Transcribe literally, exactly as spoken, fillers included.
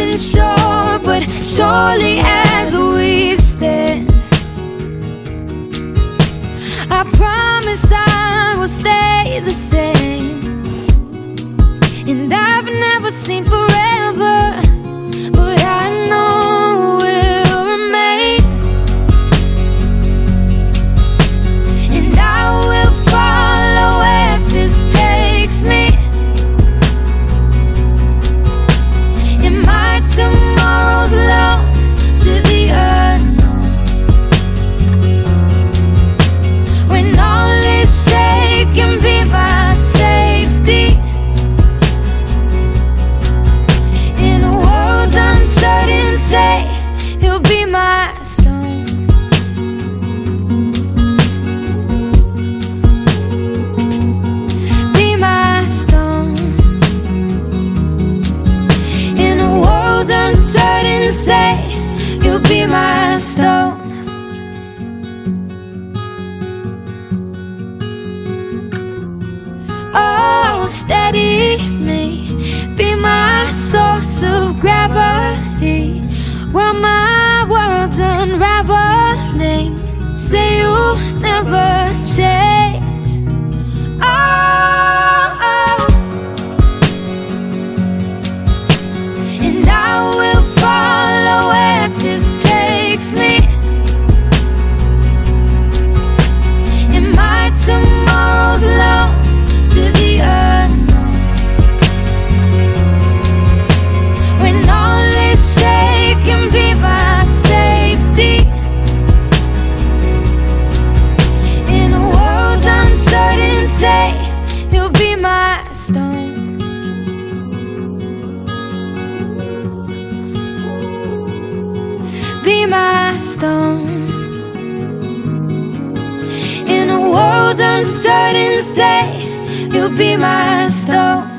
unsure, but surely as we stand, I promise I will stay the same. And I've never seen forever, but I know we'll remain. And I will follow where this takes me. And my tomorrow's lost to the unknown. When all is shaken, be my safety. In a world uncertain, say you'll be my stone. Be my stone. In a world uncertain, say you'll be my stone. Oh, steady me, be my source of gravity. While my world's unraveling, say you'll never change. Oh, oh. And I will follow where this takes me. And my tomorrow's lost to the unknown. When all is shaken, be my safety. In a world uncertain, say you'll be my stone. Be my stone. In a world uncertain, say you'll be my stone.